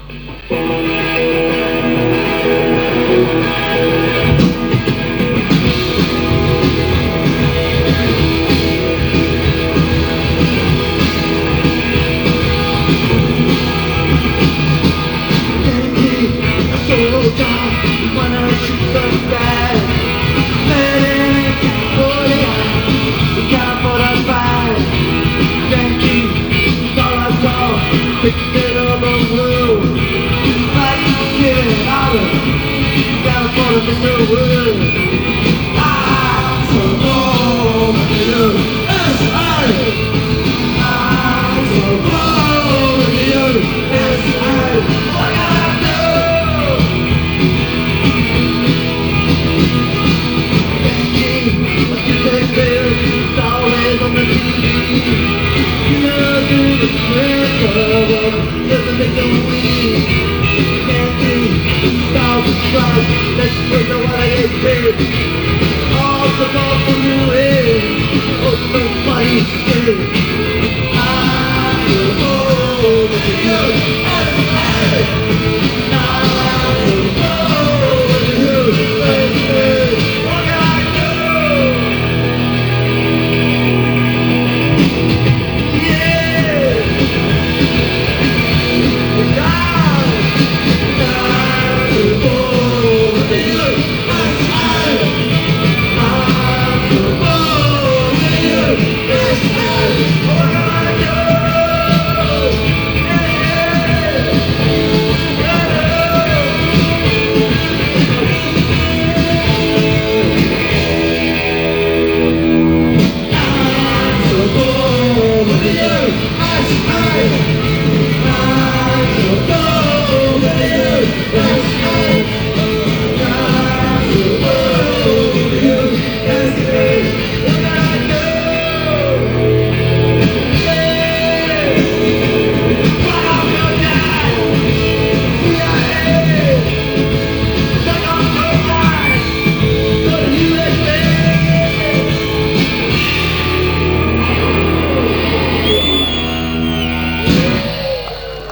Picking up a room, like get out of California, Mr. Wood. I'm so bold with you, S.I. I'm so bold with you, S.I. What can I do? Yankee, what you take there, it's always on the TV. You know, do the trick of doesn't make no weed. Yankee, thousand stripes, let's break the what I get paid. All the ball from your head, open funny skin.